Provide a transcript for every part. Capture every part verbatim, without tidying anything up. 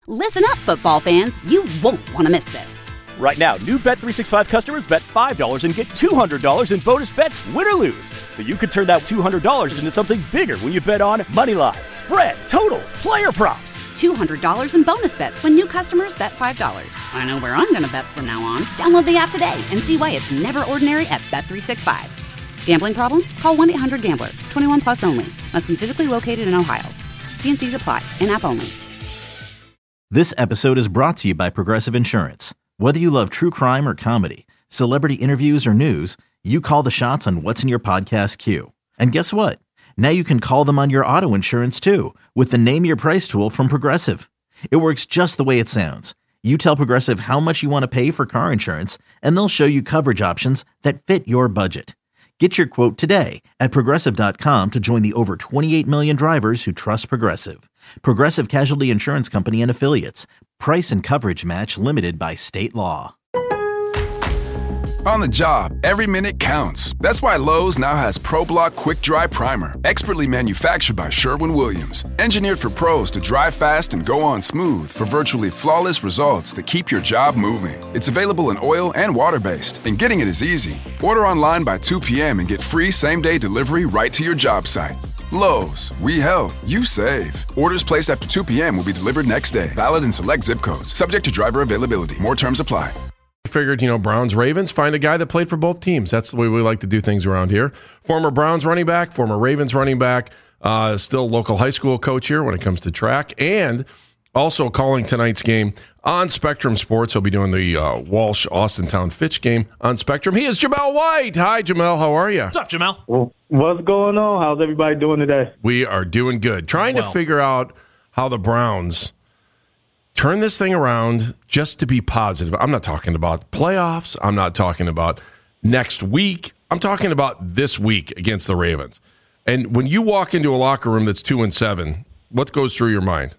Listen up, football fans. You won't want to miss this. Right now, new Bet three sixty-five customers bet five dollars and get two hundred dollars in bonus bets, win or lose. So you could turn that two hundred dollars into something bigger when you bet on moneyline, spread, totals, player props. two hundred dollars in bonus bets when new customers bet five dollars. I know where I'm going to bet from now on. Download the app today and see why it's never ordinary at Bet three sixty-five. Gambling problem? Call one eight hundred gambler. twenty-one plus only. Must be physically located in Ohio. T and C's apply. In-app only. This episode is brought to you by Progressive Insurance. Whether you love true crime or comedy, celebrity interviews or news, you call the shots on what's in your podcast queue. And guess what? Now you can call them on your auto insurance too with the Name Your Price tool from Progressive. It works just the way it sounds. You tell Progressive how much you want to pay for car insurance, and they'll show you coverage options that fit your budget. Get your quote today at Progressive dot com to join the over twenty-eight million drivers who trust Progressive. Progressive Casualty Insurance Company and Affiliates. Price and coverage match limited by state law. On the job, every minute counts. That's why Lowe's now has ProBlock Quick Dry Primer, expertly manufactured by Sherwin-Williams. Engineered for pros to dry fast and go on smooth for virtually flawless results that keep your job moving. It's available in oil and water-based, and getting it is easy. Order online by two p.m. and get free same-day delivery right to your job site. Lowe's, we help, you save. Orders placed after two p.m. will be delivered next day. Valid in select zip codes. Subject to driver availability. More terms apply. Figured, you know, Browns, Ravens, find a guy that played for both teams. That's the way we like to do things around here. Former Browns running back, former Ravens running back, uh, still local high school coach here when it comes to track, and also calling tonight's game on Spectrum Sports. He'll be doing the uh, Walsh Austintown Fitch game on Spectrum. He is Jamel White. Hi, Jamel. How are you? What's up, Jamel? Well, what's going on? How's everybody doing today? We are doing good. Trying well. to figure out how the Browns turn this thing around just to be positive. I'm not talking about playoffs. I'm not talking about next week. I'm talking about this week against the Ravens. And when you walk into a locker room that's two and seven, what goes through your mind?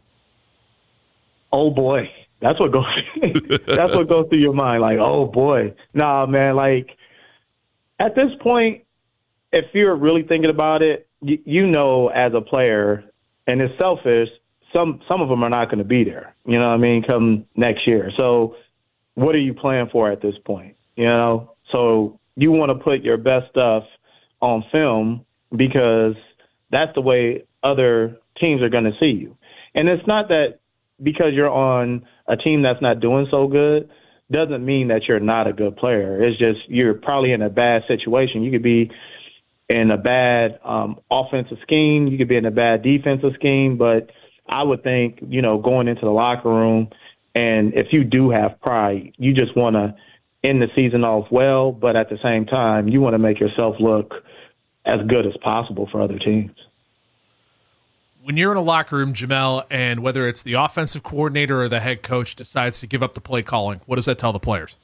Oh boy, that's what goes. That's what goes through your mind. Like, oh boy, nah, man. Like at this point, if you're really thinking about it, you, you know, as a player, and it's selfish. Some some of them are not going to be there, you know what I mean, come next year. So what are you playing for at this point, you know? So you want to put your best stuff on film because that's the way other teams are going to see you. And it's not that because you're on a team that's not doing so good doesn't mean that you're not a good player. It's just you're probably in a bad situation. You could be in a bad um, offensive scheme. You could be in a bad defensive scheme, but I would think, you know, going into the locker room, and if you do have pride, you just want to end the season off well, but at the same time, you want to make yourself look as good as possible for other teams. When you're in a locker room, Jamel, and whether it's the offensive coordinator or the head coach decides to give up the play calling, what does that tell the players?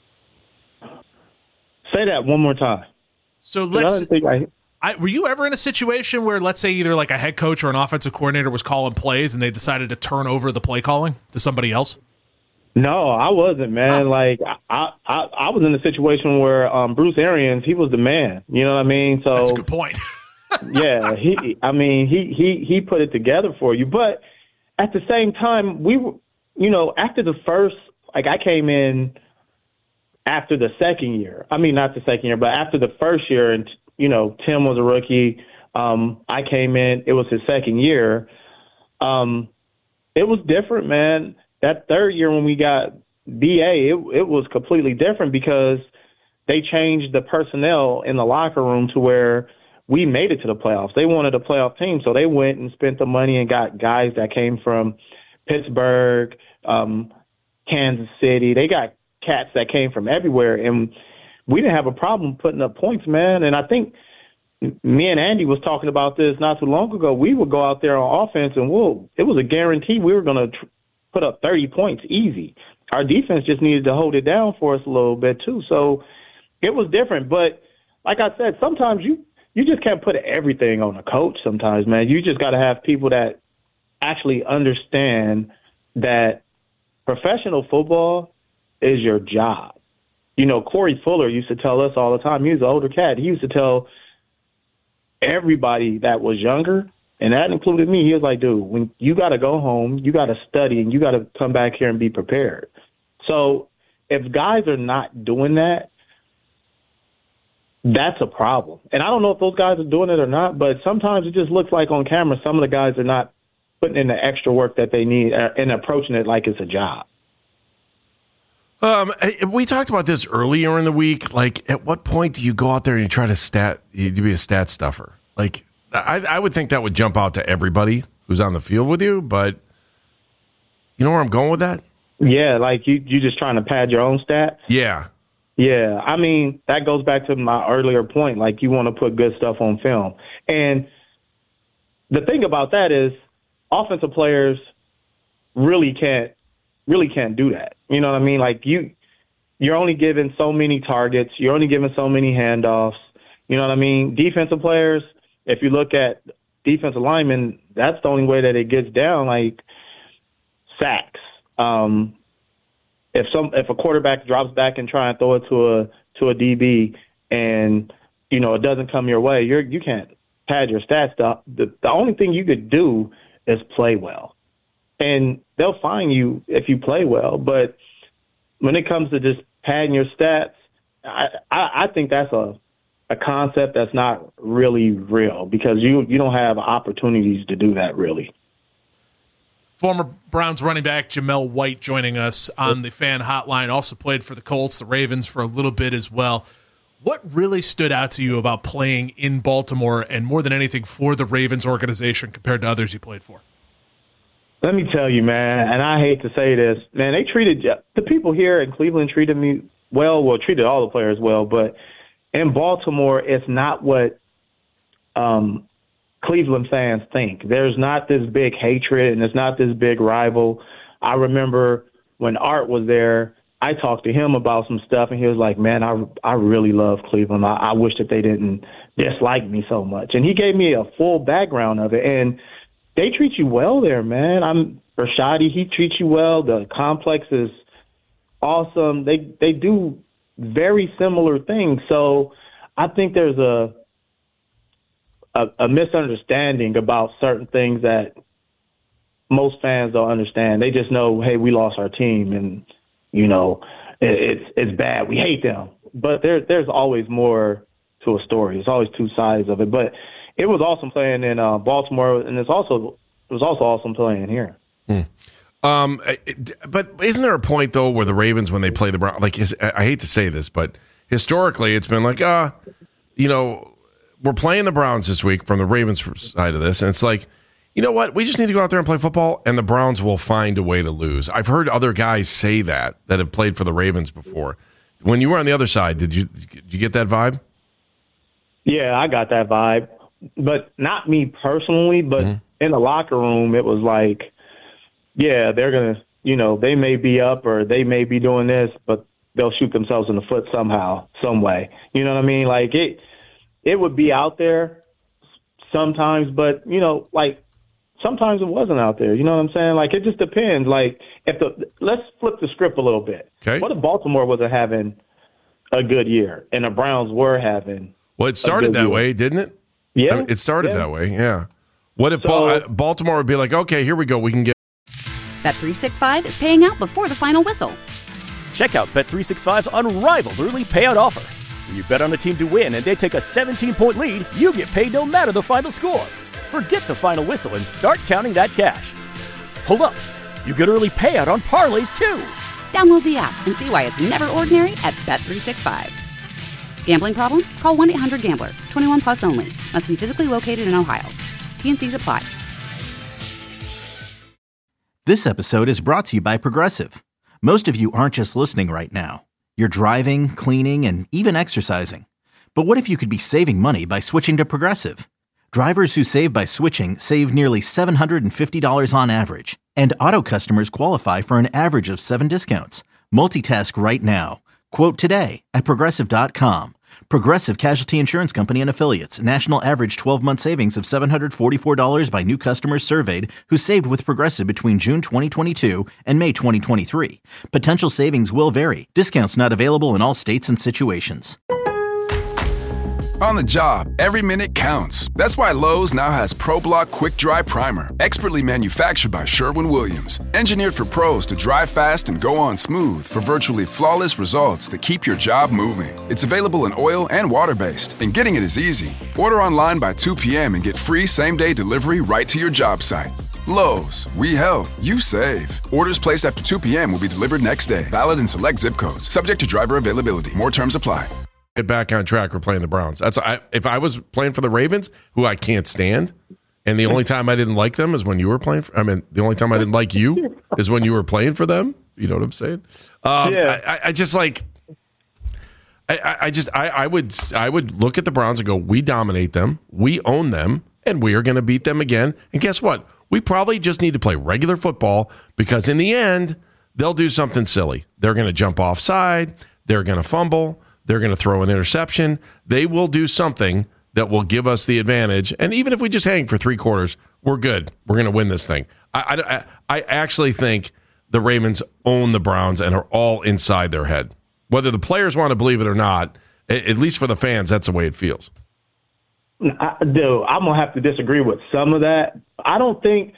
Say that one more time. So let's I, I, were you ever in a situation where, let's say, either like a head coach or an offensive coordinator was calling plays and they decided to turn over the play calling to somebody else? No, I wasn't, man. Like I, I, I was in a situation where um, Bruce Arians, he was the man. You know what I mean? So that's a good point. yeah, he. I mean, he, he, he put it together for you. But at the same time, we were, you know, after the first, like I came in after the second year. I mean, not the second year, but after the first year, and you know, Tim was a rookie. Um, I came in. It was his second year. Um, it was different, man. That third year when we got B A, it, it was completely different because they changed the personnel in the locker room to where we made it to the playoffs. They wanted a playoff team, so they went and spent the money and got guys that came from Pittsburgh, um, Kansas City. They got cats that came from everywhere, and we didn't have a problem putting up points, man. And I think me and Andy was talking about this not too long ago. We would go out there on offense, and we'll, it was a guarantee we were going to tr- put up thirty points easy. Our defense just needed to hold it down for us a little bit too. So it was different. But like I said, sometimes you, you just can't put everything on a coach sometimes, man. You just got to have people that actually understand that professional football is your job. You know, Corey Fuller used to tell us all the time, he was an older cat. He used to tell everybody that was younger, and that included me. He was like, dude, when you got to go home, you got to study, and you got to come back here and be prepared. So if guys are not doing that, that's a problem. And I don't know if those guys are doing it or not, but sometimes it just looks like on camera some of the guys are not putting in the extra work that they need and approaching it like it's a job. Um, we talked about this earlier in the week. Like, at what point do you go out there and you try to stat, you be a stat stuffer? Like, I, I would think that would jump out to everybody who's on the field with you, but you know where I'm going with that? Yeah, like you, you just trying to pad your own stat? Yeah. Yeah, I mean, that goes back to my earlier point. Like, you want to put good stuff on film. And the thing about that is offensive players really can't really can't do that. You know what I mean? Like, you, you're only given so many targets. You're only given so many handoffs. You know what I mean? Defensive players, if you look at defensive linemen, that's the only way that it gets down, like sacks. Um If some if a quarterback drops back and try and throw it to a to a D B and you know it doesn't come your way, you're you can't pad your stats. The, the the only thing you could do is play well, and they'll find you if you play well. But when it comes to just padding your stats, I I, I think that's a a concept that's not really real because you you don't have opportunities to do that really. Former Browns running back Jamel White joining us on the fan hotline. Also played for the Colts, the Ravens for a little bit as well. What really stood out to you about playing in Baltimore and more than anything for the Ravens organization compared to others you played for? Let me tell you, man, and I hate to say this, man, they treated the people here in Cleveland treated me well, well, treated all the players well, but in Baltimore, it's not what um, Cleveland fans think. There's not this big hatred and it's not this big rival. I remember when Art was there, I talked to him about some stuff and he was like, man, I, I really love Cleveland. I, I wish that they didn't dislike me so much. And he gave me a full background of it. And they treat you well there, man. I'm Rashadi. He treats you well. The complex is awesome. They, they do very similar things. So I think there's a, A, a misunderstanding about certain things that most fans don't understand. They just know, hey, we lost our team, and you know, it, it's it's bad. We hate them, but there there's always more to a story. There's always two sides of it. But it was awesome playing in uh, Baltimore, and it's also it was also awesome playing here. Hmm. Um, but isn't there a point though where the Ravens, when they play the Browns, like I hate to say this, but historically it's been like, ah, uh, you know. We're playing the Browns this week from the Ravens side of this, and it's like, you know what? We just need to go out there and play football, and the Browns will find a way to lose. I've heard other guys say that, that have played for the Ravens before. When you were on the other side, did you did you get that vibe? Yeah, I got that vibe, but not me personally, but mm-hmm. in the locker room, it was like, yeah, they're going to, you know, they may be up or they may be doing this, but they'll shoot themselves in the foot somehow, some way. You know what I mean? Like, it It would be out there sometimes, but, you know, like, sometimes it wasn't out there. You know what I'm saying? Like, it just depends. Like, if the let's flip the script a little bit. Okay. What if Baltimore wasn't having a good year and the Browns were having Well, it started that year? way, didn't it? Yeah. I mean, it started yeah. that way, yeah. What if So, Bal- Baltimore would be like, okay, here we go, we can get... Bet three sixty-five is paying out before the final whistle. Check out Bet three sixty-five's unrivaled early payout offer. When you bet on a team to win and they take a seventeen-point lead, you get paid no matter the final score. Forget the final whistle and start counting that cash. Hold up. You get early payout on parlays, too. Download the app and see why it's never ordinary at Bet three sixty-five. Gambling problem? Call one eight hundred gambler. twenty-one plus only. Must be physically located in Ohio. T and C's apply. This episode is brought to you by Progressive. Most of you aren't just listening right now. You're driving, cleaning, and even exercising. But what if you could be saving money by switching to Progressive? Drivers who save by switching save nearly seven hundred fifty dollars on average. And auto customers qualify for an average of seven discounts. Multitask right now. Quote today at Progressive dot com. Progressive Casualty Insurance Company and Affiliates. National average twelve-month savings of seven hundred forty-four dollars by new customers surveyed who saved with Progressive between June twenty twenty-two and May twenty twenty-three. Potential savings will vary. Discounts not available in all states and situations. On the job, every minute counts. That's why Lowe's now has ProBlock Quick Dry Primer, expertly manufactured by Sherwin-Williams. Engineered for pros to dry fast and go on smooth for virtually flawless results that keep your job moving. It's available in oil and water-based, and getting it is easy. Order online by two p.m. and get free same-day delivery right to your job site. Lowe's, we help, you save. Orders placed after two p.m. will be delivered next day. Valid in select zip codes. Subject to driver availability. More terms apply. Get back on track. We're playing the Browns. That's I, if I was playing for the Ravens, who I can't stand, and the only time I didn't like them is when you were playing. For, I mean, the only time I didn't like you is when you were playing for them. You know what I'm saying? Um, Yeah. I, I just like. I, I just I, I would I would look at the Browns and go, we dominate them, we own them, and we are going to beat them again. And guess what? We probably just need to play regular football because in the end, they'll do something silly. They're going to jump offside. They're going to fumble. They're going to throw an interception. They will do something that will give us the advantage. And even if we just hang for three quarters, we're good. We're going to win this thing. I, I, I actually think the Ravens own the Browns and are all inside their head. Whether the players want to believe it or not, at least for the fans, that's the way it feels. I, dude, I'm going to have to disagree with some of that. I don't think,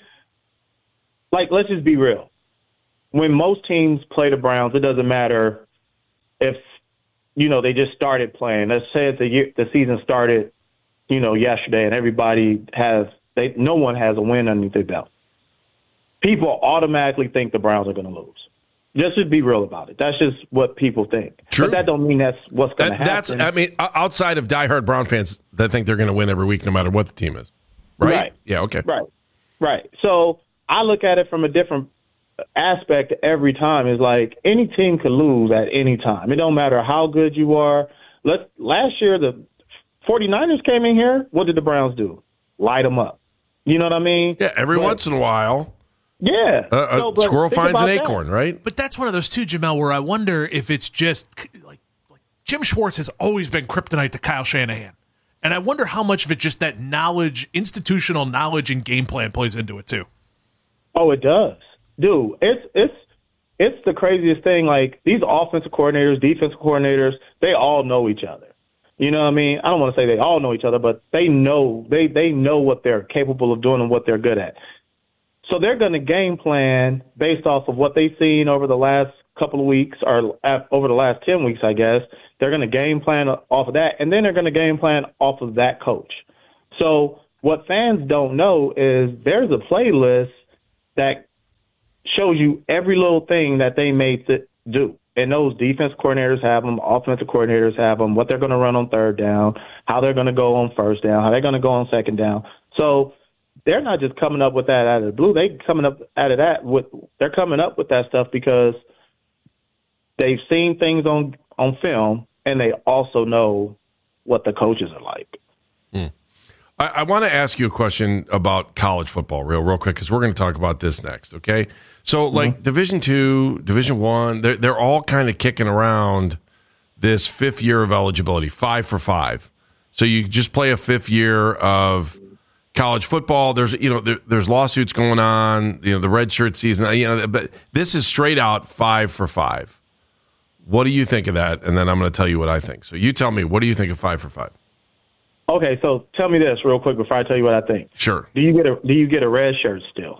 like, let's just be real. When most teams play the Browns, it doesn't matter if, you know, they just started playing. Let's say the year, the season started, you know, yesterday, and everybody has they no one has a win underneath their belt. People automatically think the Browns are going to lose. Just to be real about it. That's just what people think. True. But that don't mean that's what's going to That, that's happen. I mean, outside of diehard Brown fans that think they're going to win every week, no matter what the team is, right? Right. Yeah. Okay. Right. Right. So I look at it from a different aspect every time. Is like any team can lose at any time. It don't matter how good you are. Let's last year the 49ers came in here. What did the Browns do? Light them up. You know what I mean? Yeah. Every But- once in a while, Yeah. a, a No, but squirrel think finds an about that. acorn, right? But that's one of those too, Jamel, where I wonder if it's just like, like Jim Schwartz has always been kryptonite to Kyle Shanahan. And I wonder how much of it just that knowledge, institutional knowledge and game plan plays into it too. Oh, it does. Dude, it's it's it's the craziest thing. Like these offensive coordinators, defensive coordinators, they all know each other. You know what I mean? I don't want to say they all know each other, but they know they they know what they're capable of doing and what they're good at. So they're going to game plan based off of what they've seen over the last couple of weeks or over the last ten weeks, I guess. They're going to game plan off of that, and then they're going to game plan off of that coach. So what fans don't know is there's a playlist that shows you every little thing that they may th- do. And those defense coordinators have them, offensive coordinators have them, what they're going to run on third down, how they're going to go on first down, how they're going to go on second down. So they're not just coming up with that out of the blue. They coming up out of that with they're coming up with that stuff because they've seen things on, on film and they also know what the coaches are like. Hmm. I, I want to ask you a question about college football real, real quick, because we're going to talk about this next, okay? So, like, mm-hmm. Division Two, Division One, they're, they're all kind of kicking around this fifth year of eligibility, five for five. So you just play a fifth year of college football. There's, you know, there, there's lawsuits going on, you know, the red shirt season, you know, but this is straight out five for five. What do you think of that? And then I'm going to tell you what I think. So you tell me, what do you think of five for five? Okay, so tell me this real quick before I tell you what I think. Sure. Do you get a do you get a red shirt still?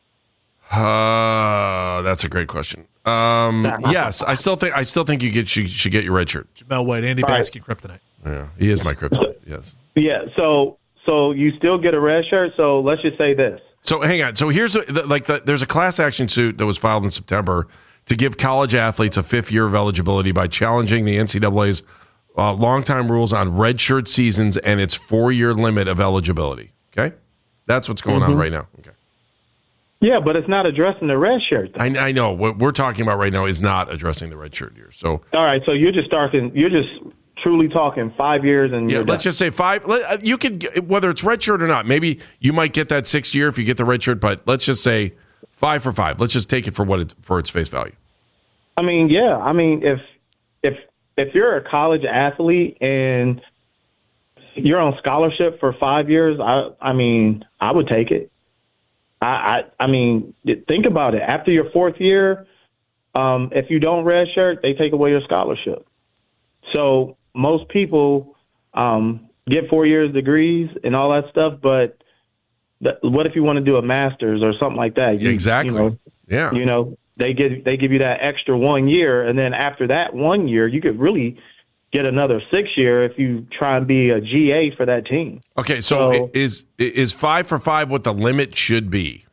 Uh, that's a great question. Um, yes, I still think I still think you get you should get your red shirt. Jamel White, Andy Right. Baskin, kryptonite. Yeah, he is my kryptonite. Yes. Yeah. So so you still get a red shirt. So let's just say this. So hang on. So here's the, like the, there's a class action suit that was filed in September to give college athletes a fifth year of eligibility by challenging the N C double A's uh, longtime rules on redshirt seasons and its four year limit of eligibility. Okay, that's what's going Mm-hmm. on right now. Okay. Yeah, but it's not addressing the red shirt. I, I know what we're talking about right now is not addressing the redshirt year. So all right, so you're just starting. You're just truly talking five years, and yeah, you're let's done. just say five. Let, you could whether it's redshirt or not. Maybe you might get that sixth year if you get the redshirt, but let's just say five for five. Let's just take it for what it, for its face value. I mean, yeah. I mean, if if if you're a college athlete and you're on scholarship for five years, I I mean, I would take it. I I, I mean, think about it. After your fourth year, um, if you don't redshirt, they take away your scholarship. So most people um, get four years degrees and all that stuff, but th- what if you want to do a master's or something like that? You, exactly. You know, yeah. You know, they give they give you that extra one year, and then after that one year, you could really get another six year if you try and be a G A for that team. Okay, so, So- is is five for five what the limit should be?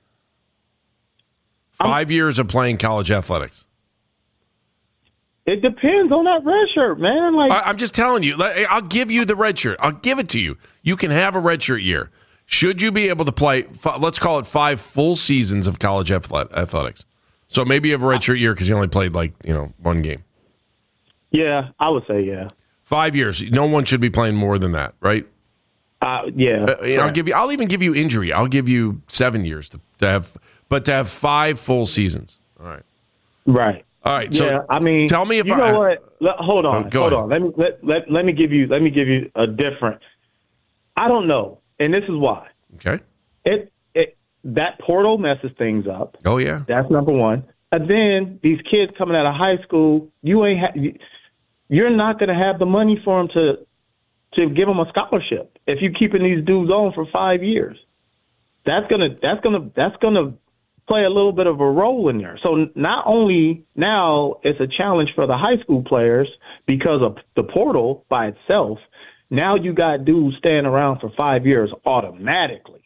Five years of playing college athletics. It depends on that red shirt, man. Like I, I'm just telling you. let- I'll give you the red shirt. I'll give it to you. You can have a red shirt year. Should you be able to play, fi- let's call it five full seasons of college athlet- athletics. So maybe you have a red shirt year because you only played like, you know, one game. yeah, I would say yeah. Five years. No one should be playing more than that, right? Uh, yeah. Uh, you know, I'll give you. I'll even give you injury. I'll give you seven years to, to have, but to have five full seasons. All right. Right. All right. So yeah, I mean, tell me if you I, know what? Let, hold on, Oh, go hold ahead. on. Let me let, let let me give you let me give you a different. I don't know, and this is why. Okay. It it that portal messes things up. Oh yeah. That's number one. And then these kids coming out of high school, you ain't ha- you, you're not going to have the money for them to to give them a scholarship if you're keeping these dudes on for five years. That's gonna that's gonna that's gonna play a little bit of a role in there. So not only now it's a challenge for the high school players because of the portal by itself. Now you got dudes staying around for five years automatically.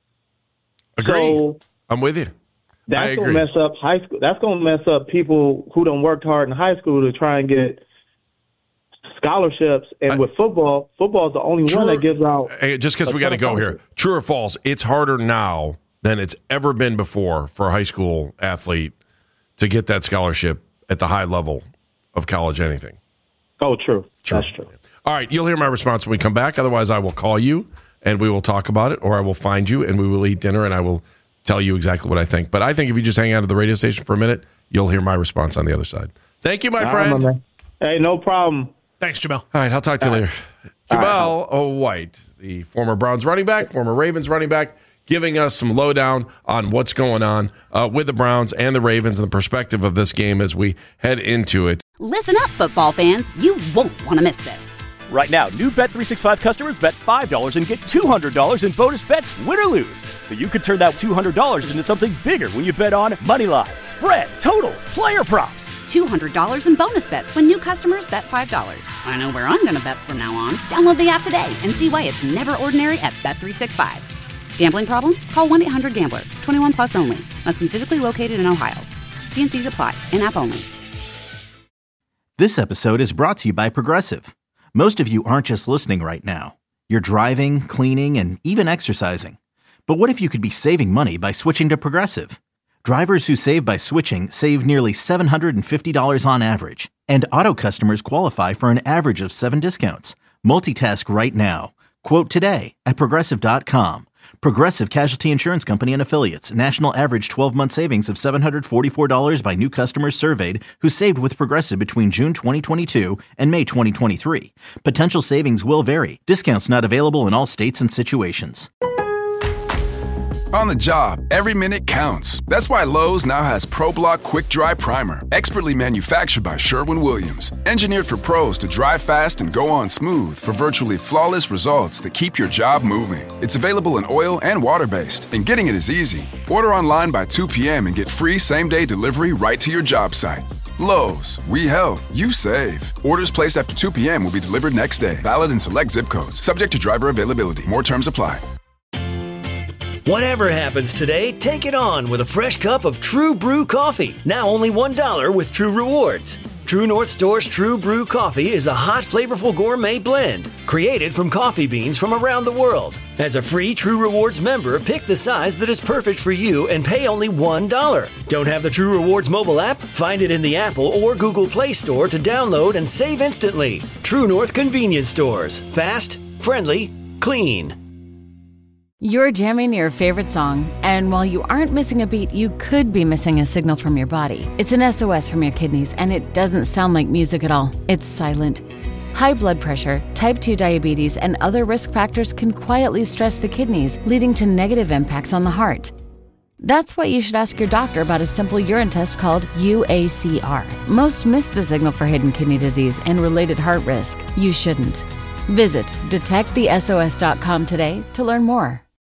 Agree. So I'm with you. I that's agree. gonna mess up high school. That's gonna mess up people who don't work hard in high school to try and get scholarships. And I- with football, football is the only True- one that gives out. Hey, just because a we got to ton of go here. scholarships. True or false? It's harder now than it's ever been before for a high school athlete to get that scholarship at the high level of college anything. Oh, true. True. That's true. All right, you'll hear my response when we come back. Otherwise, I will call you and we will talk about it, or I will find you and we will eat dinner and I will tell you exactly what I think. But I think if you just hang out at the radio station for a minute, you'll hear my response on the other side. Thank you, my All right, friend. my man. Hey, no problem. Thanks, Jamel. All right, I'll talk to you later. Jamel O. White, the former Browns running back, former Ravens running back, giving us some lowdown on what's going on uh, with the Browns and the Ravens and the perspective of this game as we head into it. Listen up, football fans. You won't want to miss this. Right now, new Bet three sixty-five customers bet five dollars and get two hundred dollars in bonus bets, win or lose. So you could turn that two hundred dollars into something bigger when you bet on money line, spread, totals, player props. two hundred dollars in bonus bets when new customers bet five dollars. I know where I'm going to bet from now on. Download the app today and see why it's never ordinary at Bet three sixty-five. Gambling problem? Call one eight hundred gambler. twenty-one plus only. Must be physically located in Ohio. T and C's apply. In-app only. This episode is brought to you by Progressive. Most of you aren't just listening right now. You're driving, cleaning, and even exercising. But what if you could be saving money by switching to Progressive? Drivers who save by switching save nearly seven hundred fifty dollars on average. And auto customers qualify for an average of seven discounts. Multitask right now. Quote today at Progressive dot com. Progressive Casualty Insurance Company and Affiliates. National average twelve-month savings of seven hundred forty-four dollars by new customers surveyed who saved with Progressive between June twenty twenty-two and May twenty twenty-three. Potential savings will vary. Discounts not available in all states and situations. On the job, every minute counts. That's why Lowe's now has ProBlock Quick Dry Primer, expertly manufactured by Sherwin-Williams. Engineered for pros to dry fast and go on smooth for virtually flawless results that keep your job moving. It's available in oil and water-based, and getting it is easy. Order online by two p.m. and get free same-day delivery right to your job site. Lowe's, we help, you save. Orders placed after two p.m. will be delivered next day. Valid in select zip codes. Subject to driver availability. More terms apply. Whatever happens today, take it on with a fresh cup of True Brew coffee. Now only one dollar with True Rewards. True North Store's True Brew coffee is a hot, flavorful gourmet blend created from coffee beans from around the world. As a free True Rewards member, pick the size that is perfect for you and pay only one dollar. Don't have the True Rewards mobile app? Find it in the Apple or Google Play Store to download and save instantly. True North Convenience Stores. Fast, friendly, clean. You're jamming your favorite song, and while you aren't missing a beat, you could be missing a signal from your body. It's an S O S from your kidneys, and it doesn't sound like music at all. It's silent. High blood pressure, type two diabetes, and other risk factors can quietly stress the kidneys, leading to negative impacts on the heart. That's why you should ask your doctor about a simple urine test called U A C R. Most miss the signal for hidden kidney disease and related heart risk. You shouldn't. Visit detect the S O S dot com today to learn more.